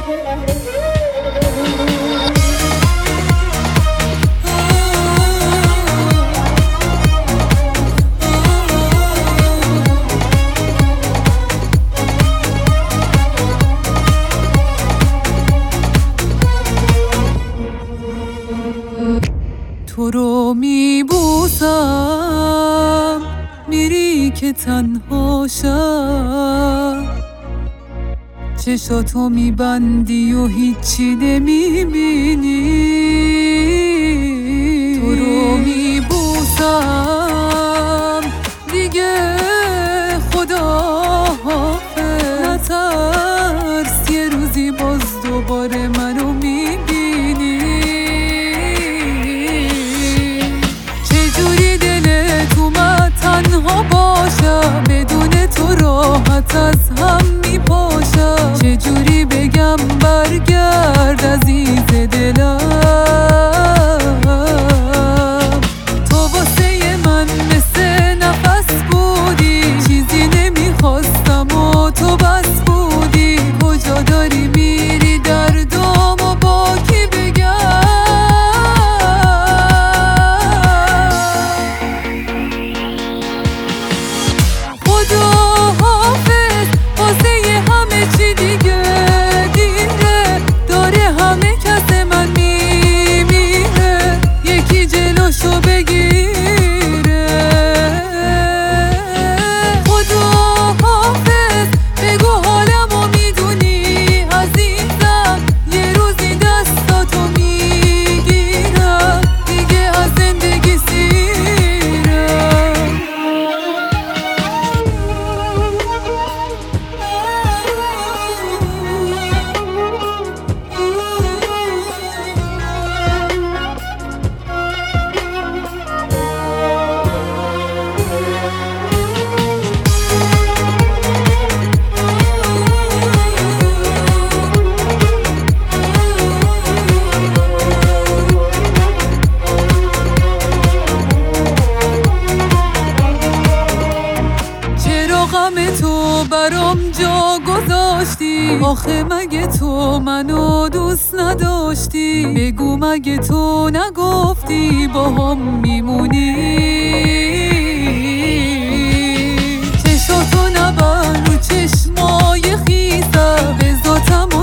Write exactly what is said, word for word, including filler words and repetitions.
تو رو میبوسم میری که تنها شم، چشاتو میبندی و هیچی نمیبینی. تو رو میبوسم دیگه خدا حافظ، نترس یه روزی باز دوباره منو میبینی. چجوری دلت اومد تنها باشم، بدون تو راحت از هم میپاشم. چجوری بگم برگرد عزیز دلم، تو واسه من مثل نفس بودی، چیزی نمیخواستم و تو بس بودی. کجا داری میری دردامو با کی بگم؟ خدا حافظ واسه همه چی دیگه دیره، داره همه کس من میمیره، یکی جلوشو بگیره. خدا حافظ بگو حالمو میدونی عزیزم، یه روزی دستاتو میگیرم، دیگه از زندگی سیرم. غم تو برام جا گذاشتی، آخه مگه تو منو دوست نداشتی؟ بگو مگه تو نگفتی با هم میمونی؟ چشاتو نبر رو چشمای خیزم، به ذاتم